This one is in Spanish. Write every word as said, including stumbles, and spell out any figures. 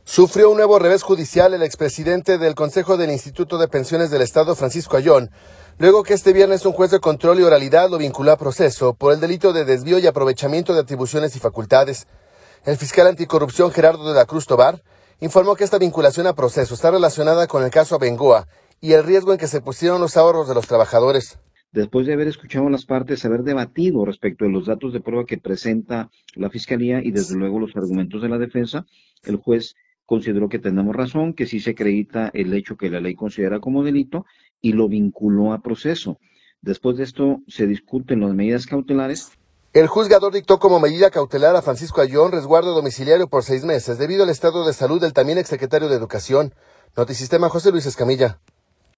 Sufrió un nuevo revés judicial el expresidente del Consejo del Instituto de Pensiones del Estado, Francisco Ayllón, luego que este viernes un juez de control y oralidad lo vinculó a proceso por el delito de desvío y aprovechamiento de atribuciones y facultades. El fiscal anticorrupción Gerardo de la Cruz Tobar informó que esta vinculación a proceso está relacionada con el caso Abengoa y el riesgo en que se pusieron los ahorros de los trabajadores. Después de haber escuchado a las partes, haber debatido respecto de los datos de prueba que presenta la Fiscalía y desde luego los argumentos de la defensa, el juez consideró que tenemos razón, que sí se acredita el hecho que la ley considera como delito y lo vinculó a proceso. Después de esto se discuten las medidas cautelares. El juzgador dictó como medida cautelar a Francisco Ayllón resguardo domiciliario por seis meses debido al estado de salud del también exsecretario de Educación. Notisistema, José Luis Escamilla.